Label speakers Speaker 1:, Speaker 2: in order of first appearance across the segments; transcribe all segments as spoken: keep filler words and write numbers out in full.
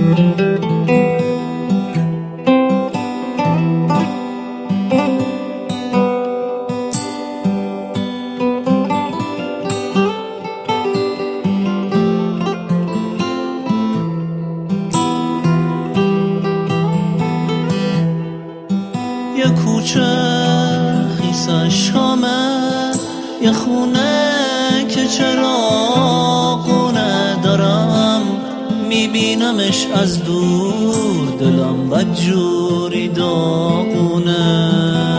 Speaker 1: یه کوچه خیسش کامه، یه خونه که چراغونه، دارم میبینمش از دور، دلم بدجوری داغونه.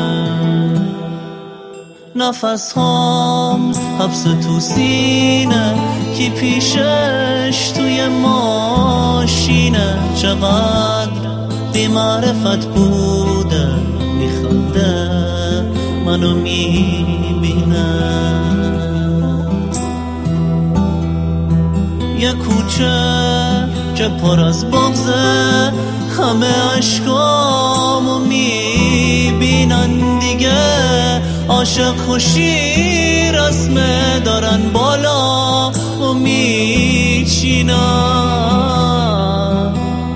Speaker 1: نفس هام حبس تو سینه، کی پیشش توی ماشینه، چقدر بی معرفت بوده، میخنده منو میبینه. یه کوچه که پر از بغضه، همه عشقامو میبینن دیگه، عاشق خوشی رسمه دارن بالا و میچینن.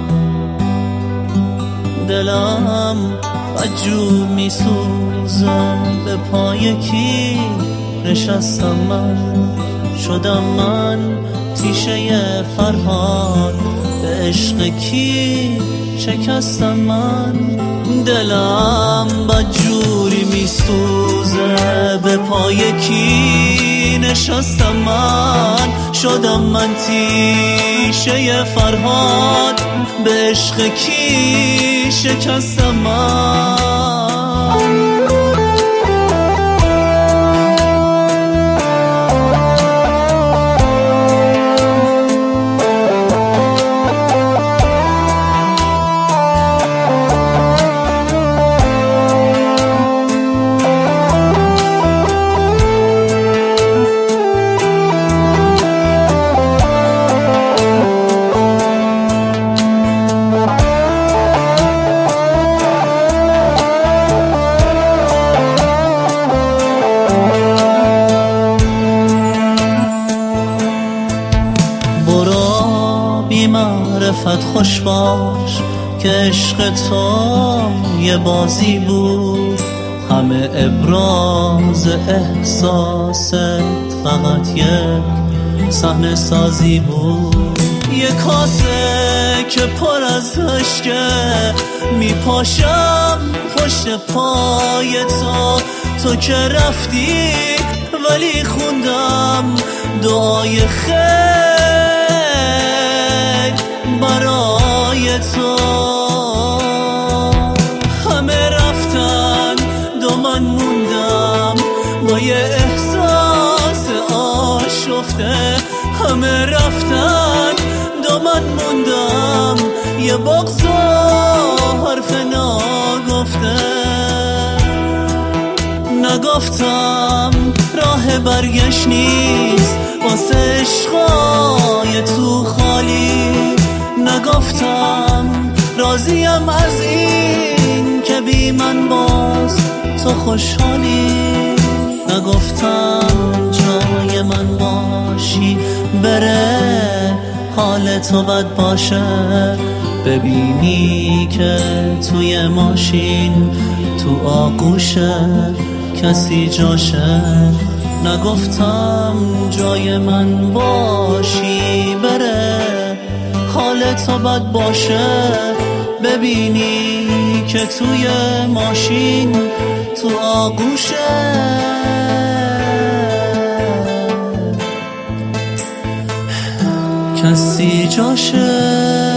Speaker 1: دلم بدجور میسوزه، به پای کی نشستم من، شدم من تیشه فرهاد، به عشق کی شکستم من. دلم بدجوری میسوزه، به پای کی نشستم من، شدم من تیشه فرهاد، به عشق کی شکستم من. بی معرفت خوش باش که عشق تو یه بازی بود، همه ابراز احساست فقط یک صحنه سازی بود. یه کاسه که پر از عشقه، میپاشم پشت پای تو، تو که رفتی ولی خوندم دعای خیر برای تو. همه رفتن دو من موندم با یه احساس آشفته، همه رفتن دو من موندم یه بغض و حرف ناگفته. نگفتم راه برگشت نیست واسه عشقای تو خالی، نگفتم راضیم از این که بی من باز تو خوشحالی، نگفتم جای من باشی بره حال تو بد باشه، ببینی که توی ماشین تو آغوشه کسی جاشه. نگفتم جای من باشی بره حال تو بد باشه، ببینی که توی ماشین تو آغوشه کسی جاشه.